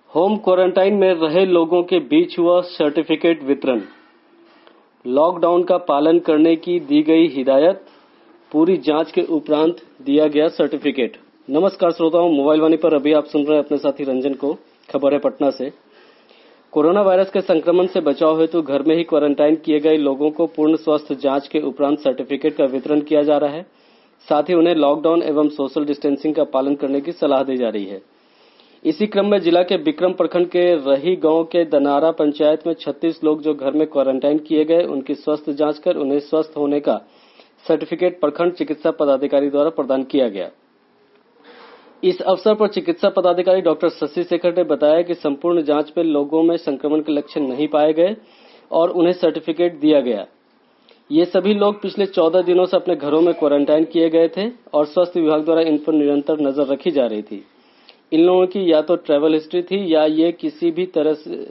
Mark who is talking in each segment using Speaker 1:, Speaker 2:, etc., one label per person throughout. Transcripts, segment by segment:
Speaker 1: Home quarantine में रहे लोगों के बीच हुआ सर्टिफिकेट वितरण। लॉकडाउन का पालन करने की दी गई हिदायत, पूरी जांच के उपरांत दिया गया सर्टिफिकेट। नमस्कार श्रोताओं, मोबाइल वाणी पर अभी आप सुन रहे हैं अपने साथी रंजन को। खबर है पटना से। कोरोना वायरस के संक्रमण से बचाव हेतु घर में ही क्वारंटाइन किए गए लोगों को पूर्ण स्वास्थ्य जांच के उपरांत सर्टिफिकेट का वितरण किया जा रहा है। साथ ही उन्हें लॉकडाउन एवं सोशल डिस्टेंसिंग का पालन करने की सलाह दी जा रही है। इसी क्रम में जिला के बिक्रम प्रखंड के रही गांव के दनारा पंचायत में 36 लोग जो घर में क्वारंटाइन किए गए, उनकी स्वास्थ्य जांच कर उन्हें स्वस्थ होने का सर्टिफिकेट प्रखंड चिकित्सा पदाधिकारी द्वारा प्रदान किया गया। इस अवसर पर चिकित्सा पदाधिकारी डॉक्टर शशि शेखर ने बताया कि संपूर्ण जांच में लोगों में संक्रमण के लक्षण नहीं पाए गए और उन्हें सर्टिफिकेट दिया गया। ये सभी लोग पिछले 14 दिनों से अपने घरों में क्वारंटाइन किए गए थे और स्वास्थ्य विभाग द्वारा इन पर निरंतर नजर रखी जा रही थी। इन लोगों की या तो ट्रैवल हिस्ट्री थी या ये किसी भी तरह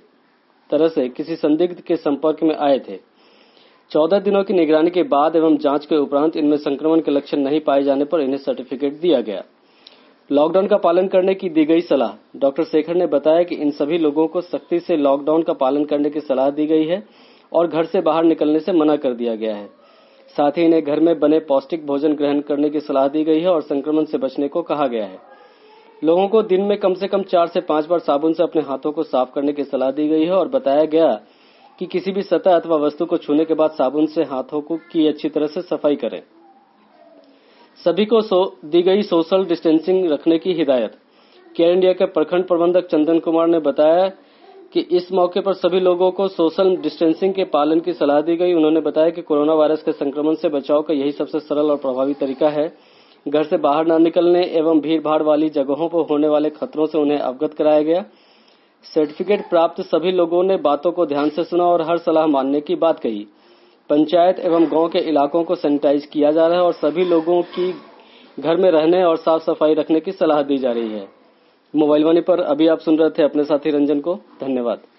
Speaker 1: से किसी संदिग्ध के संपर्क में आए थे। 14 दिनों की निगरानी के बाद एवं जांच के उपरांत इनमें संक्रमण के लक्षण नहीं पाए जाने पर इन्हें सर्टिफिकेट दिया गया। लॉकडाउन का पालन करने की दी गई सलाह। डॉक्टर शेखर ने बताया कि इन सभी लोगों को सख्ती से लॉकडाउन का पालन करने की सलाह दी गई है और घर से बाहर निकलने से मना कर दिया गया है। साथ ही इन्हें घर में बने पौष्टिक भोजन ग्रहण करने की सलाह दी गई है और संक्रमण से बचने को कहा गया है। लोगों को दिन में कम से कम 4 से 5 बार साबुन से अपने हाथों को साफ करने की सलाह दी गई है और बताया गया कि किसी भी सतह अथवा वस्तु को छूने के बाद साबुन से हाथों की अच्छी तरह से सफाई करें। सभी को दी गई सोशल डिस्टेंसिंग रखने की हिदायत। केयर इंडिया के प्रखंड प्रबंधक चंदन कुमार ने बताया कि इस मौके पर सभी लोगों को सोशल डिस्टेंसिंग के पालन की सलाह दी गई। उन्होंने बताया कि कोरोना वायरस के संक्रमण से बचाव का यही सबसे सरल और प्रभावी तरीका है। घर से बाहर न निकलने एवं भीड़ भाड़ वाली जगहों पर होने वाले खतरों से उन्हें अवगत कराया गया। सर्टिफिकेट प्राप्त सभी लोगों ने बातों को ध्यान से सुना और हर सलाह मानने की बात कही। पंचायत एवं गांव के इलाकों को सैनिटाइज किया जा रहा है और सभी लोगों की घर में रहने और साफ सफाई रखने की सलाह दी जा रही है। मोबाइल वाणी पर अभी आप सुन रहे थे अपने साथी रंजन को। धन्यवाद।